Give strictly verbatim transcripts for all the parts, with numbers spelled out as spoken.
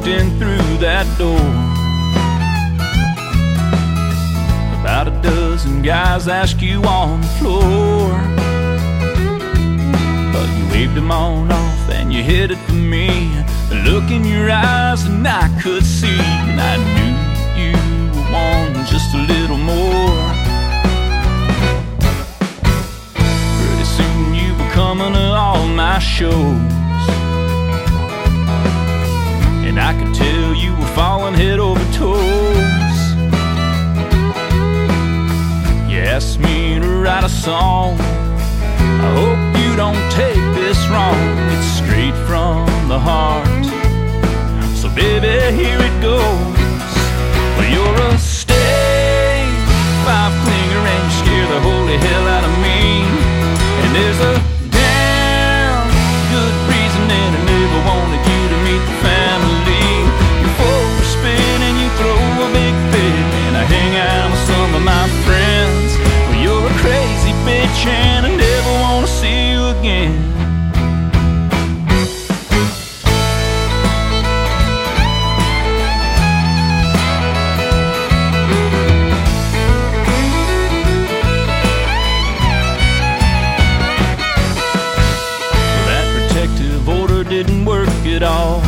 walked in through that door. About a dozen guys asked you on the floor, but you waved them on off and you headed for me. The look in your eyes and I could see, and I knew you were wanting just a little more. Pretty soon you were coming to all my shows, and I could tell you were falling head over toes. You asked me to write a song. I hope you don't take this wrong. It's straight from the heart. So baby, here it goes. Well, you're a stage five clinger and you scare the holy hell out of me. And there's a damn good reason that I never wanted you to meet the family. You're full of spin and you throw a big fit, and I hang out with some of my friends. Well, you're a crazy bitch and I never want to see you again. Didn't work at all,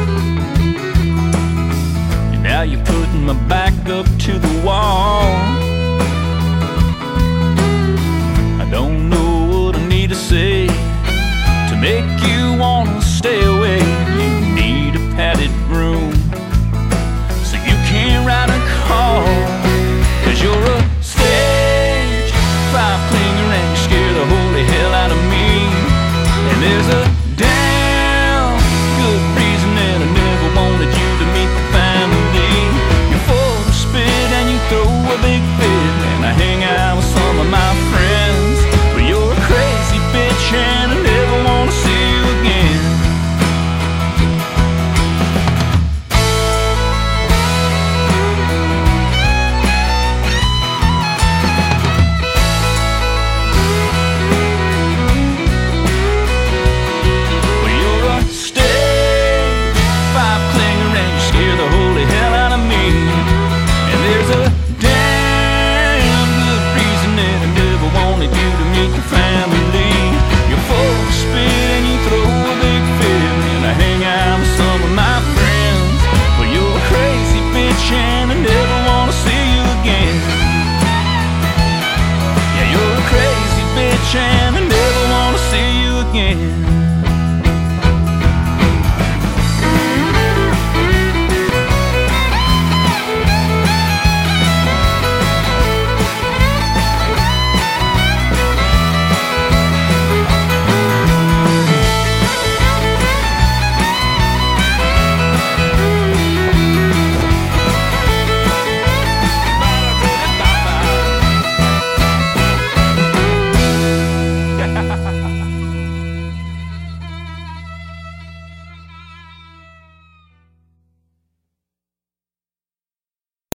and now you're putting my back up to the wall.